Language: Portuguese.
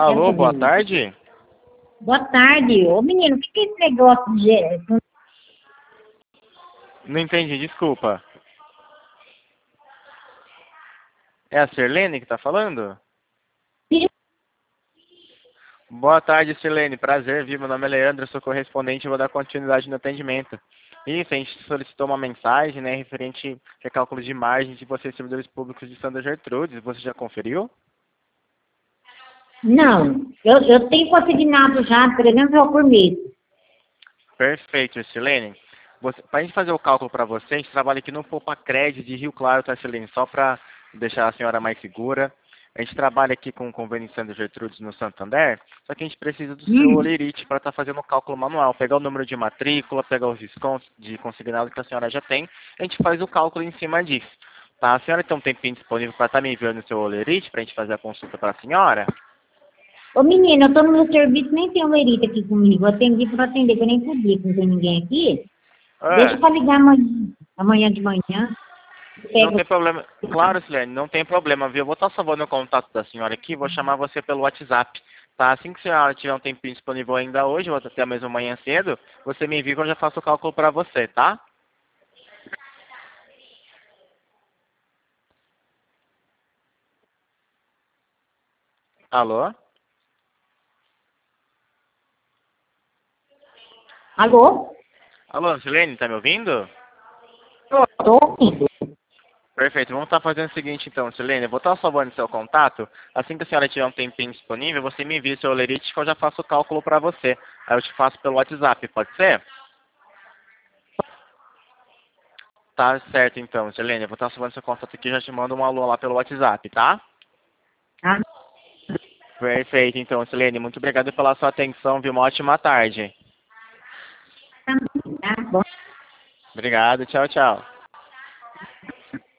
Quero Alô, saber boa isso. tarde. Boa tarde. Ô, menino, o que é esse negócio de... Não entendi, desculpa. É a Sirlene que tá falando? Boa tarde, Sirlene. Prazer, viu? Meu nome é Leandro, eu sou correspondente e vou dar continuidade no atendimento. Isso, a gente solicitou uma mensagem, né, referente a cálculo de margem de vocês, servidores públicos de Santa Gertrudes. Você já conferiu? Não, eu tenho consignado já R$ 300 por mês. Perfeito, Sirlene. Para a gente fazer o cálculo para você, a gente trabalha aqui no Poupa Crédito de Rio Claro, tá, Sirlene? Só para deixar a senhora mais segura. A gente trabalha aqui com o convênio de Santa Gertrudes no Santander, só que a gente precisa do seu olerite para estar fazendo o cálculo manual. Pegar o número de matrícula, pegar os descontos de consignado que a senhora já tem, a gente faz o cálculo em cima disso. Tá? A senhora tem um tempinho disponível para estar me enviando o seu olerite para a gente fazer a consulta para a senhora? Ô, menino, eu tô no meu serviço, nem tem o Lerita aqui comigo. Eu atendi para atender, que eu nem podia, que não tem ninguém aqui. Deixa Ah, para ligar amanhã de manhã. não Pega. tem problema. Claro, Silene, não tem problema, viu? Eu vou estar salvando o contato da senhora aqui, vou chamar você pelo WhatsApp. Tá? Assim que a senhora tiver um tempinho disponível ainda hoje, ou até mesmo amanhã cedo, você me envia que eu já faço o cálculo para você, tá? Alô? Alô? Alô, Silene, tá me ouvindo? Tô ouvindo. Perfeito, vamos estar fazendo o seguinte então, Silene, eu vou estar salvando seu contato, assim que a senhora tiver um tempinho disponível, você me envia o seu olerite que eu já faço o cálculo para você. Aí eu te faço pelo WhatsApp, pode ser? Tá certo então, Silene, eu vou estar salvando seu contato aqui e já te mando um alô lá pelo WhatsApp, tá? Ah, Perfeito, então, Silene, muito obrigado pela sua atenção, viu? Uma ótima tarde. tá bom. Obrigado, tchau, tchau.